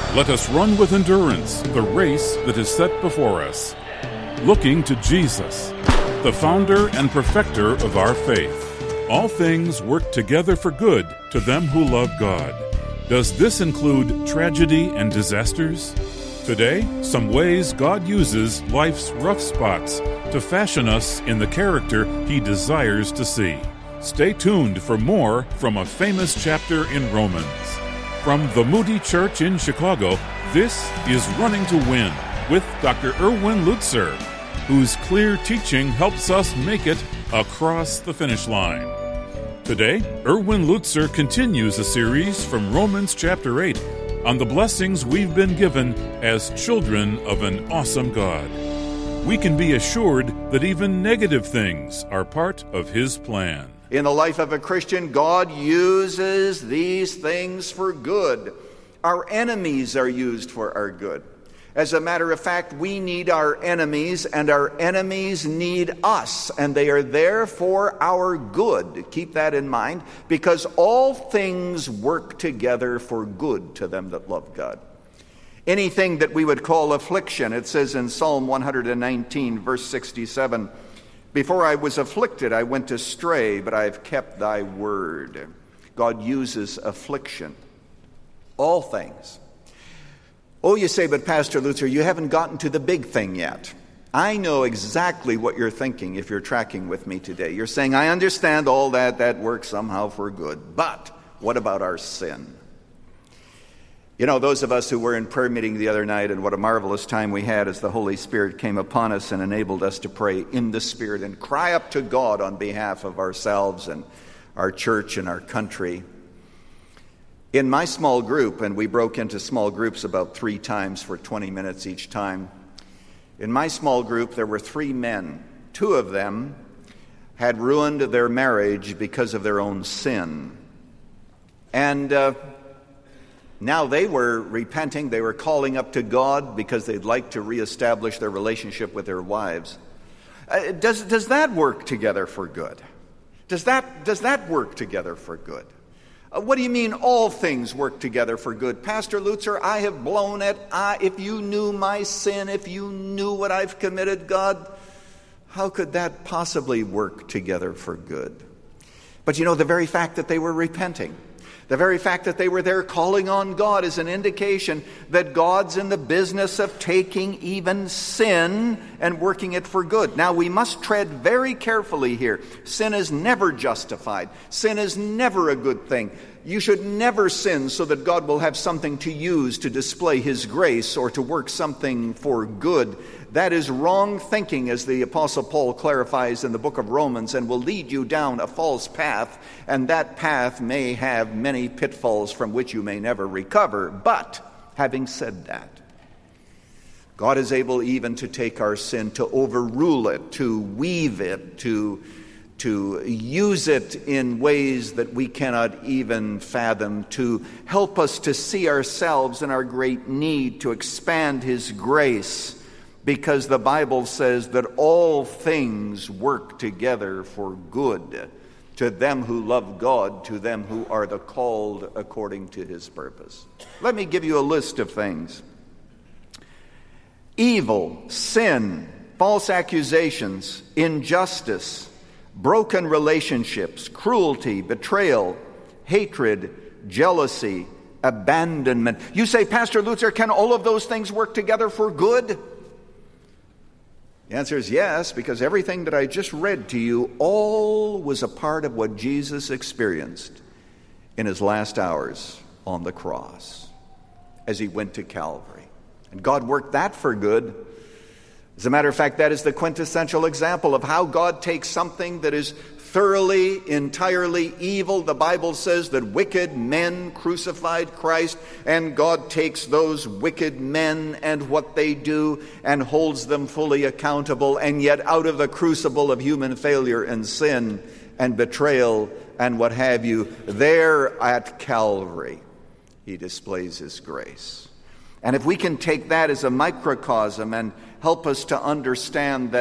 Let us run with endurance the race that is set before us, looking to Jesus, the founder and perfecter of our faith. All things work together for good to them who love God. Does this include tragedy and disasters? Today, some ways God uses life's rough spots to fashion us in the character He desires to see. Stay tuned for more from a famous chapter in Romans. From the Moody Church in Chicago, this is Running to Win with Dr. Erwin Lutzer, whose clear teaching helps us make it across the finish line. Today, Erwin Lutzer continues a series from Romans chapter 8 on the blessings we've been given as children of an awesome God. We can be assured that even negative things are part of His plan. In the life of a Christian, God uses these things for good. Our enemies are used for our good. As a matter of fact, we need our enemies, and our enemies need us, and they are there for our good. Keep that in mind, because all things work together for good to them that love God. Anything that we would call affliction, it says in Psalm 119, verse 67, "Before I was afflicted, I went astray, but I have kept thy word." God uses affliction. All things. Oh, you say, but Pastor Lutzer, you haven't gotten to the big thing yet. I know exactly what you're thinking if you're tracking with me today. You're saying, I understand all that works somehow for good. But what about our sin? You know, those of us who were in prayer meeting the other night, and what a marvelous time we had as the Holy Spirit came upon us and enabled us to pray in the Spirit and cry up to God on behalf of ourselves and our church and our country. In my small group, and we broke into small groups about 3 times for 20 minutes each time. In my small group, there were 3 men. 2 of them had ruined their marriage because of their own sin. And now they were repenting. They were calling up to God because they'd like to reestablish their relationship with their wives. Does that work together for good? Does that work together for good? What do you mean all things work together for good? Pastor Lutzer, I have blown it. If you knew my sin, if you knew what I've committed, God, how could that possibly work together for good? But you know, the very fact that they were repenting, the very fact that they were there calling on God is an indication that God's in the business of taking even sin and working it for good. Now, we must tread very carefully here. Sin is never justified. Sin is never a good thing. You should never sin so that God will have something to use to display His grace or to work something for good. That is wrong thinking, as the Apostle Paul clarifies in the book of Romans, and will lead you down a false path, and that path may have many pitfalls from which you may never recover. But, having said that, God is able even to take our sin, to overrule it, to weave it, to use it in ways that we cannot even fathom, to help us to see ourselves in our great need, to expand His grace. Because the Bible says that all things work together for good to them who love God, to them who are the called according to His purpose. Let me give you a list of things. Evil, sin, false accusations, injustice, broken relationships, cruelty, betrayal, hatred, jealousy, abandonment. You say, Pastor Lutzer, can all of those things work together for good? The answer is yes, because everything that I just read to you all was a part of what Jesus experienced in His last hours on the cross as He went to Calvary. And God worked that for good. As a matter of fact, that is the quintessential example of how God takes something that is thoroughly, entirely evil. The Bible says that wicked men crucified Christ, and God takes those wicked men and what they do and holds them fully accountable. And yet out of the crucible of human failure and sin and betrayal and what have you, there at Calvary, He displays His grace. And if we can take that as a microcosm and help us to understand that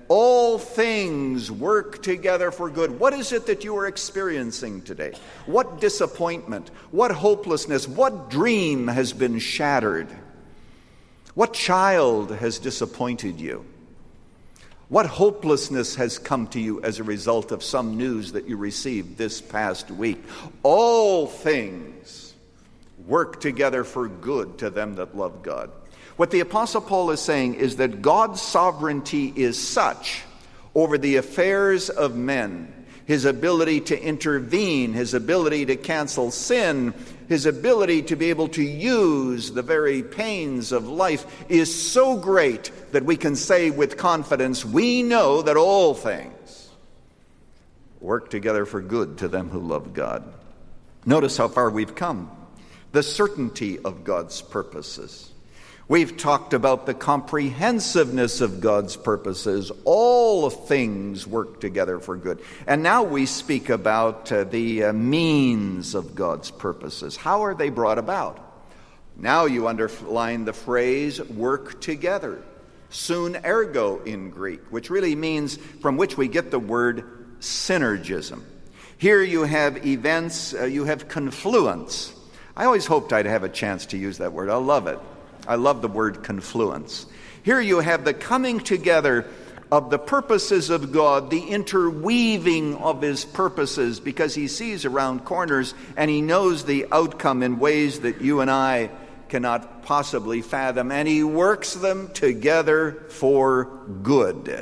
all things work together for good. What is it that you are experiencing today? What disappointment, what hopelessness, what dream has been shattered? What child has disappointed you? What hopelessness has come to you as a result of some news that you received this past week? All things work together for good to them that love God. What the Apostle Paul is saying is that God's sovereignty is such over the affairs of men, his ability to intervene, his ability to cancel sin, his ability to be able to use the very pains of life is so great that we can say with confidence, we know that all things work together for good to them who love God. Notice how far we've come. The certainty of God's purposes. We've talked about the comprehensiveness of God's purposes. All things work together for good. And now we speak about the means of God's purposes. How are they brought about? Now you underline the phrase work together. Sun ergo in Greek, which really means from which we get the word synergism. Here you have events, you have confluence. I always hoped I'd have a chance to use that word. I love it. I love the word confluence. Here you have the coming together of the purposes of God, the interweaving of his purposes, because he sees around corners and he knows the outcome in ways that you and I cannot possibly fathom, and he works them together for good.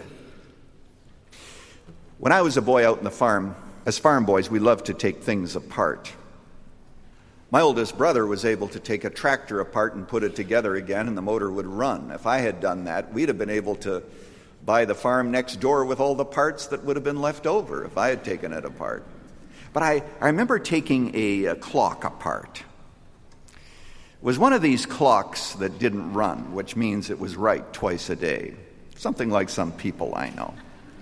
When I was a boy out in the farm, as farm boys, we loved to take things apart. My oldest brother was able to take a tractor apart and put it together again, and the motor would run. If I had done that, we'd have been able to buy the farm next door with all the parts that would have been left over if I had taken it apart. But I remember taking a clock apart. It was one of these clocks that didn't run, which means it was right twice a day. Something like some people I know.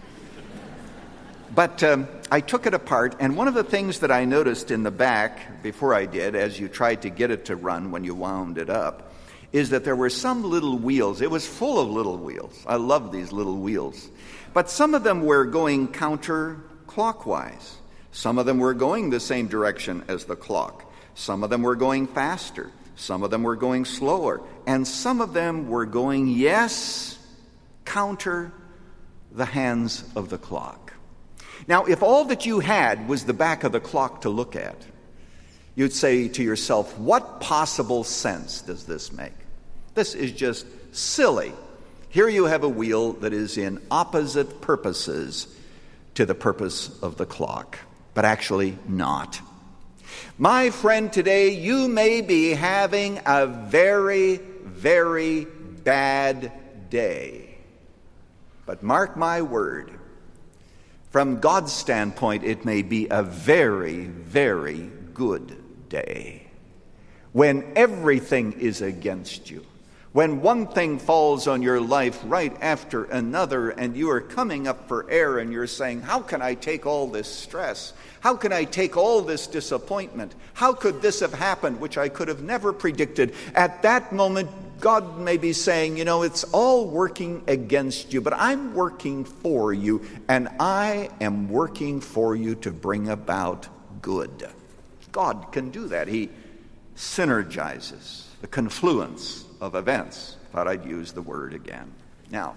But I took it apart, and one of the things that I noticed in the back before I did, as you tried to get it to run when you wound it up, is that there were some little wheels. It was full of little wheels. I love these little wheels. But some of them were going counterclockwise. Some of them were going the same direction as the clock. Some of them were going faster. Some of them were going slower. And some of them were going, yes, counter the hands of the clock. Now, if all that you had was the back of the clock to look at, you'd say to yourself, what possible sense does this make? This is just silly. Here you have a wheel that is in opposite purposes to the purpose of the clock, but actually not. My friend, today you may be having a very, very bad day. But mark my word, from God's standpoint, it may be a very, very good day. When everything is against you, when one thing falls on your life right after another, and you are coming up for air and you're saying, how can I take all this stress? How can I take all this disappointment? How could this have happened, which I could have never predicted? At that moment, God may be saying, you know, it's all working against you, but I'm working for you, and I am working for you to bring about good. God can do that. He synergizes the confluence of events. Thought I'd use the word again. Now,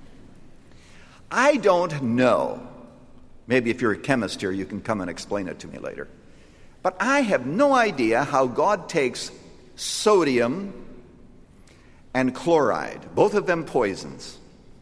I don't know. Maybe if you're a chemist here, you can come and explain it to me later. But I have no idea how God takes sodium and chloride, both of them poisons.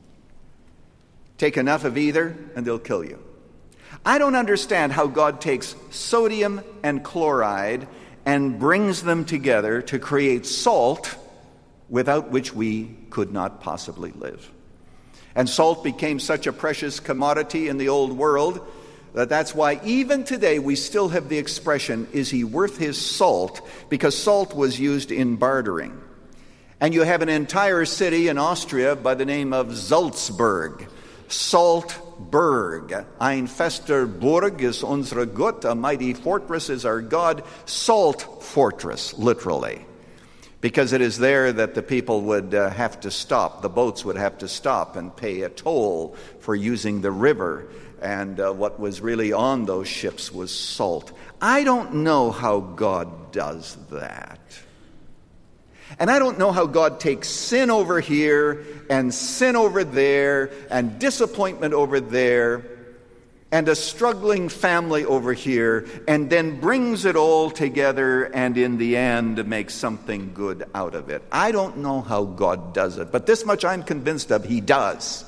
Take enough of either and they'll kill you. I don't understand how God takes sodium and chloride and brings them together to create salt, without which we could not possibly live. And salt became such a precious commodity in the old world that's why even today we still have the expression, is he worth his salt? Because salt was used in bartering. And you have an entire city in Austria by the name of Salzburg. Saltburg. Ein fester Burg ist unsere Gott. A mighty fortress is our God. Salt fortress, literally. because it is there that the people would have to stop. The boats would have to stop and pay a toll for using the river, and what was really on those ships was salt. I don't know how God does that. And I don't know how God takes sin over here and sin over there and disappointment over there and a struggling family over here, and then brings it all together and in the end makes something good out of it. I don't know how God does it, but this much I'm convinced of: He does.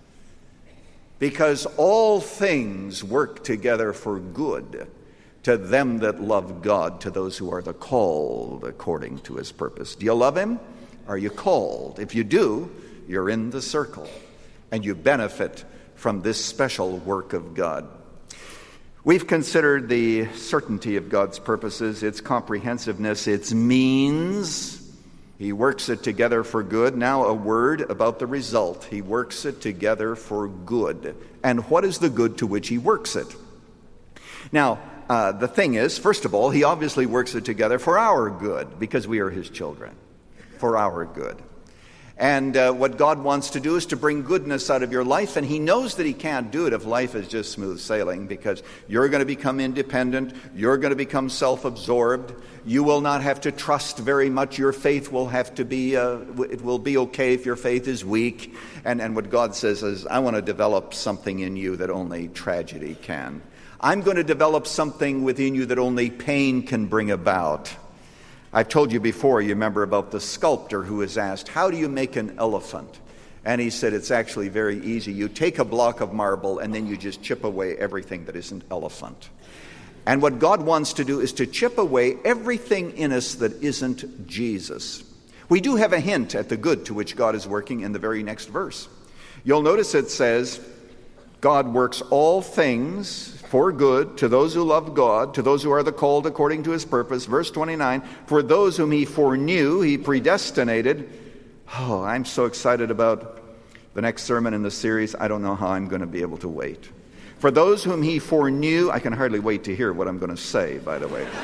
Because all things work together for good to them that love God, to those who are the called according to His purpose. Do you love Him? Are you called? If you do, you're in the circle, and you benefit from this special work of God. We've considered the certainty of God's purposes, its comprehensiveness, its means. He works it together for good. Now a word about the result. He works it together for good. And what is the good to which He works it? Now, the thing is, first of all, He obviously works it together for our good, because we are His children, for our good. And what God wants to do is to bring goodness out of your life, and He knows that He can't do it if life is just smooth sailing, because you're going to become independent, you're going to become self-absorbed, you will not have to trust very much, your faith will have to be, it will be okay if your faith is weak, and what God says is, I want to develop something in you that only tragedy can. I'm going to develop something within you that only pain can bring about. I've told you before, you remember about the sculptor who was asked, how do you make an elephant? And he said, it's actually very easy. You take a block of marble and then you just chip away everything that isn't elephant. And what God wants to do is to chip away everything in us that isn't Jesus. We do have a hint at the good to which God is working in the very next verse. You'll notice it says, God works all things for good to those who love God, to those who are the called according to His purpose. Verse 29, for those whom He foreknew, He predestinated. Oh, I'm so excited about the next sermon in the series. I don't know how I'm going to be able to wait. For those whom He foreknew, I can hardly wait to hear what I'm going to say, by the way.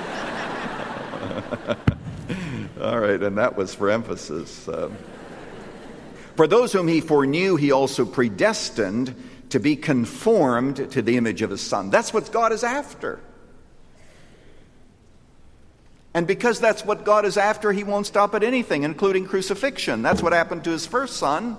All right, and that was for emphasis. For those whom He foreknew, He also predestined to be conformed to the image of His Son. That's what God is after. And because that's what God is after, He won't stop at anything, including crucifixion. That's what happened to His first Son.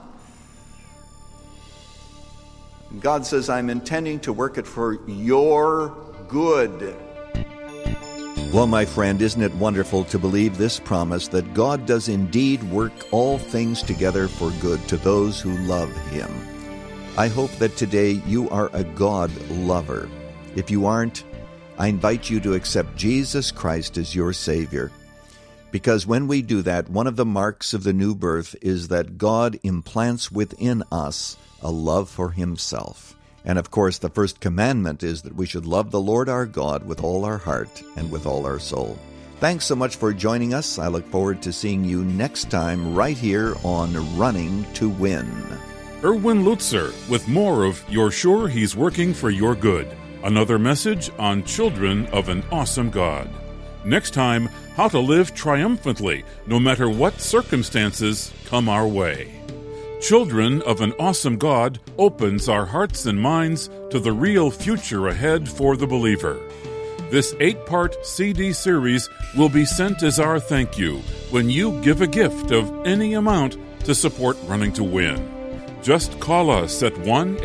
God says, I'm intending to work it for your good. Well, my friend, isn't it wonderful to believe this promise that God does indeed work all things together for good to those who love Him? I hope that today you are a God lover. If you aren't, I invite you to accept Jesus Christ as your Savior. Because when we do that, one of the marks of the new birth is that God implants within us a love for Himself. And of course, the first commandment is that we should love the Lord our God with all our heart and with all our soul. Thanks so much for joining us. I look forward to seeing you next time right here on Running to Win. Erwin Lutzer with more of You're Sure He's Working for Your Good. Another message on Children of an Awesome God. Next time, how to live triumphantly no matter what circumstances come our way. Children of an Awesome God opens our hearts and minds to the real future ahead for the believer. This 8-part CD series will be sent as our thank you when you give a gift of any amount to support Running to Win. Just call us at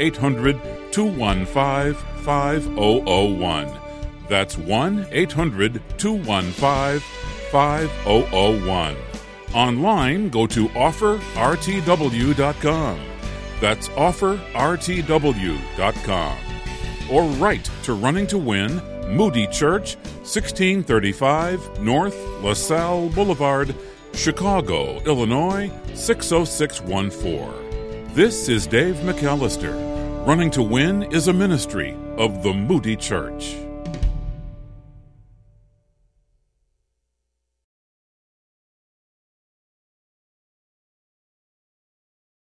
1-800-215-5001. That's 1-800-215-5001. Online, go to offerrtw.com. That's offerrtw.com. Or write to Running to Win, Moody Church, 1635 North LaSalle Boulevard, Chicago, Illinois, 60614. This is Dave McAllister. Running to Win is a ministry of the Moody Church.